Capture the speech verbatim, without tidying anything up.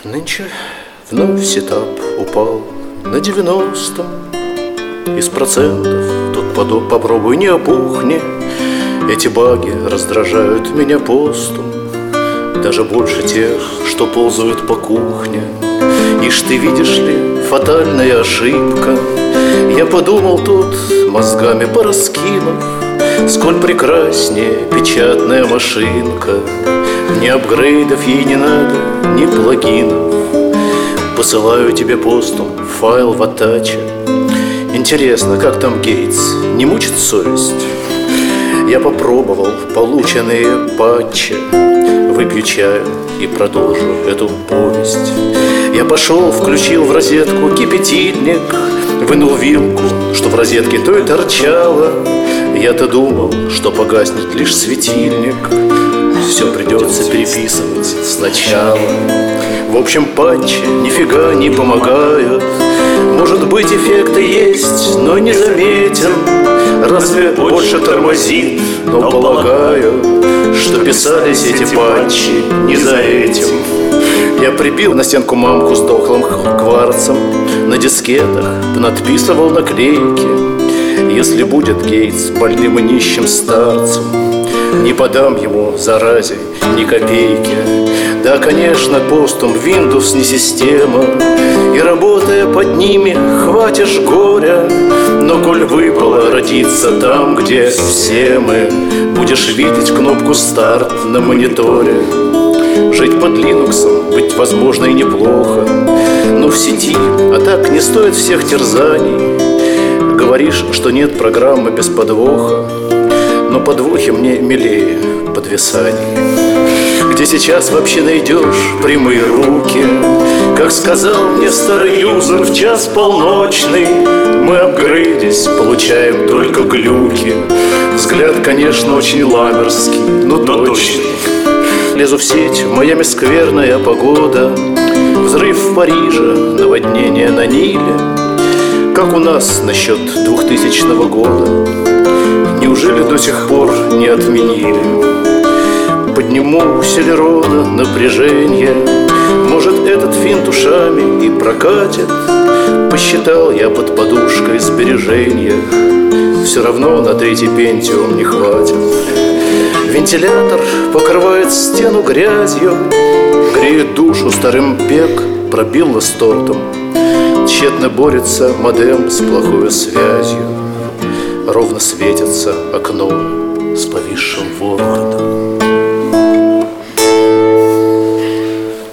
Нынче вновь сетап упал на девяностом. Из процентов тут подоб попробуй не опухни. Эти баги раздражают меня постом, даже больше тех, что ползают по кухне. Ишь ты, видишь ли, фатальная ошибка. Я подумал тут, мозгами пораскинув, сколь прекраснее печатная машинка. Ни апгрейдов ей не надо, ни плагинов. Посылаю тебе постом файл в Атаче. Интересно, как там Гейтс, не мучит совесть? Я попробовал полученные патчи, выпью чаю и продолжу эту повесть. Я пошел, включил в розетку кипятильник, вынул вилку, что в розетке то и торчало. Я-то думал, что погаснет лишь светильник. Все придется переписывать сначала. В общем, патчи нифига не помогают. Может быть, эффекты есть, но не заметен. Разве больше тормозит, но полагаю, что писались эти патчи не за этим. Я прибил на стенку мамку с дохлым кварцем, на дискетах надписывал наклейки. Если будет Гейтс больным и нищим старцем, не подам ему, заразе, ни копейки. Да, конечно, постум Windows не система, и работая под ними, хватишь горя. Но коль выпало родиться там, где все мы, будешь видеть кнопку старт на мониторе. Жить под Линуксом, быть возможно и неплохо, но в сети, а так не стоит всех терзаний. Говоришь, что нет программы без подвоха, но подвохи мне милее подвисаний. Где сейчас вообще найдешь прямые руки? Как сказал мне старый юзер в час полночный, мы апгрейдись, получаем только глюки. Взгляд, конечно, очень ламерский, но точный. Лезу в сеть, в Майами скверная погода, взрыв в Париже, наводнение на Ниле. Как у нас насчет двухтысячного года? Неужели до сих пор не отменили? Подниму у Селерона напряжение, может, этот финт ушами и прокатит. Посчитал я под подушкой сбережения, все равно на третий пентиум не хватит. Вентилятор покрывает стену грязью, греет душу старым пек, пробил с тортом. Тщетно борется модем с плохой связью. Ровно светится окно с повисшим воротом.